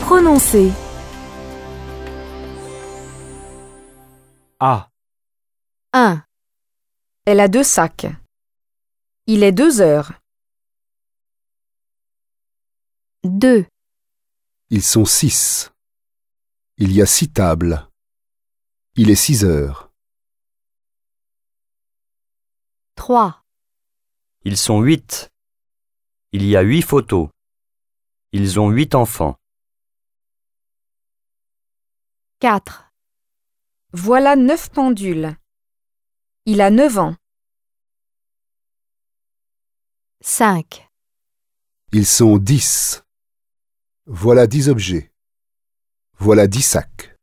Prononcez. A. 1. Elle a 2 sacs. Il est 2 heures. 2. Ils sont 6. Il y a 6 tables. Il est 6 heures. 3. Ils sont 8. Il y a 8 photos. Ils ont 8 enfants. 4. Voilà 9 pendules. Il a 9 ans. 5. Ils sont 10. Voilà 10 objets. Voilà 10 sacs.